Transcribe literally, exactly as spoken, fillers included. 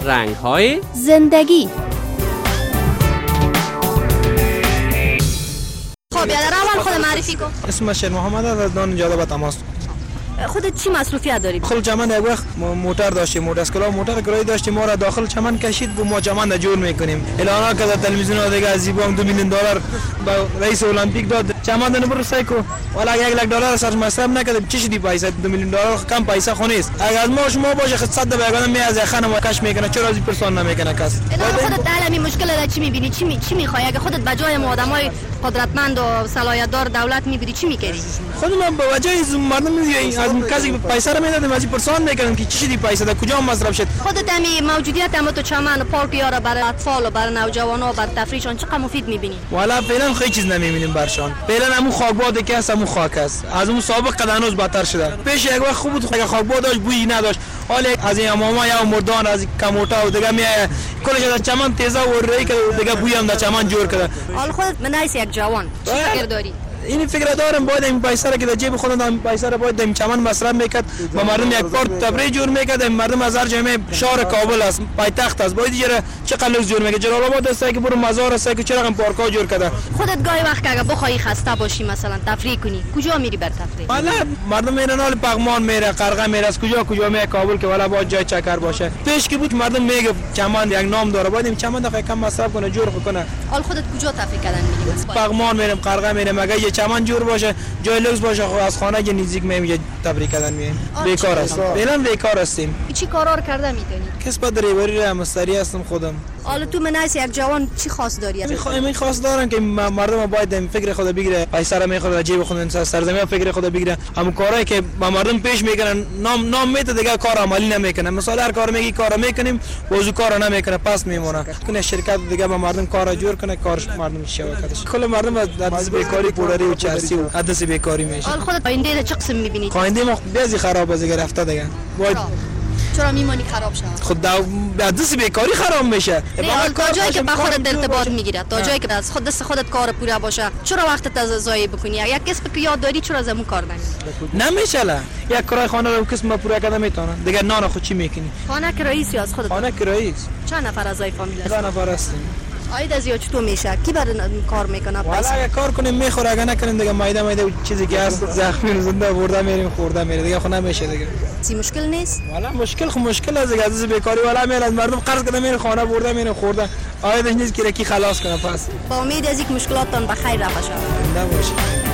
رنگ‌های زندگی. خب یادر اول خود معرفی کن. اسم شیر محمد از دان جاده به تماس. خودت چی مصروفیت داری؟ داخل چمن یک وقت موتر داشتیم، موتر اسکلا موتر کرایه داشتیم، ما را داخل چمن کشید و ما چمن را جور میکنیم. اعلانات که در تلویزیون دیگه از زیبا دو میلیون دلار به رئیس المپیک داد. چمن دنه برو سایکو ولی یک لک دلار سرش مصرف نکرد. چی شدی پیسه؟ دو میلیون دلار کم پیسه خونیست. اگر از ما شما باشه خد صد بیگانه می از خانم کش میکنه، چرا از پرسون نمیکنه کس؟ خودت علمی مشکل را چی میبینی؟ چی می چی میخوای؟ اگه خودت بجای آدمای قدرتمند و صلاحیت دار دولت میبینی چی میکردی؟ خود من به وجه مردم میگه از کسی پیسه را میدادم از پرسون میکردم که چی شدی پیسه در کجا مصرف شد. خودت می موجودیت هم تو چمن پارک یارا برای اطفال و برای نوجوانان و برای تفریحشون چقدر مفید میبینی؟ والا فعلا خیلی چیز نمیبینیم برشان. فعلا همون خاکباده که هست همون خاک است. از اون سابق قدانوز بدتر شده. پیش یک وقت خوب بود اگه خاکباد داشت بویی نداشت. حالا از این ماما یا مردان از کموتا و دیگه میای کلش در چمن تیزا و ری که دیگه بوی هم در چمن جور کرده. حالا خودت منایس یک جوان چی فکر داری؟ این فکر دارم باید این پیسه را که در جیب خودم این پیسه را باید در چمن مصرف میکرد و مردم یک پارک تفریح جور میکرد. مردم از هر جمعه شهر کابل است، پایتخت است، باید دیگه چقدر لوکس جور میکرد. جلال آباد است که برو مزار است که چرا این پارک‌ها جور کرده. خودت گاهی وقت که اگه بخوای خسته باشی مثلا تفریح کنی کجا میری بر تفریح؟ والا مردم میرن حال پغمان میره، قرقه میره، از کجا کجا میره کابل که والا باید جای چکر باشه. پیش که بود مردم میگه چمن یک نام داره، باید این چمن دفعه کم مصرف کنه، جور کنه. حال خودت کجا تفریح کردن میری؟ پغمان میرم، قرقه میرم، مگه یه چمن جور باشه، جای لوکس باشه، خب از خانه که نزدیک میگه تفریح کردن میایم. بیکار است. فعلا بیکار هستیم. چی کارا کرده میدونی؟ کسب دریوری را مستری هستم خودم. حالا تو منایس یک جوان چی خاص داری؟ میخوام می خواست دارم که مردم باید فکر خود بگیره، پیسه را میخواد جیب خود سرزمین فکر خود بگیره. همون کارهایی که با مردم پیش میکنن نام نام میته دیگه کار عملی نمیکنه. مثلا هر کار میگی کارو میکنیم، وضو کارو نمیکنه، پس میمونه. کنه شرکت دیگه با مردم کارا جور کنه، کارش مردم شبکه‌اش. کل مردم از دست بیکاری پولاری و چرسی و حدس بیکاری میشه. حال خودت آینده چه قسم میبینی؟ آینده ما بعضی خراب از دیگه رفته دیگه. باید چرا میمانی خراب شد؟ خود دست بیکاری خراب میشه. تا جایی که با خودت ارتباط میگیره، تا جایی که از خود دست خودت کار پوره باشه، چرا وقتت از ضایع بکنی؟ یک کسب که یاد داری چرا زمون کار نمیکنی؟ نمیشه لا. یک کرای خانه رو کسب پوره کردن میتونه. دیگه نان خود چی میکنی؟ خانه کرایه سی از خودت؟ خانه کرایه است. چند نفر اعضای فامیل هست؟ دو نفر هستیم. آید از یا چطور میشه؟ کی برای کار میکنه؟ والا اگه کار کنیم میخوره، اگه نکنیم دیگه مایده مایده چیزی که هست زخمی زنده برده میریم خورده میره دیگه خود نمیشه دیگه. سی مشکل نیست؟ والا مشکل خو مشکل از دیگه از بیکاری والا میل از مردم قرض کرده میره خانه برده میره خورده. آیدش نیست که کی خلاص کنه. پس با امید از اینکه مشکلاتتان به خیر رفت. نباشه.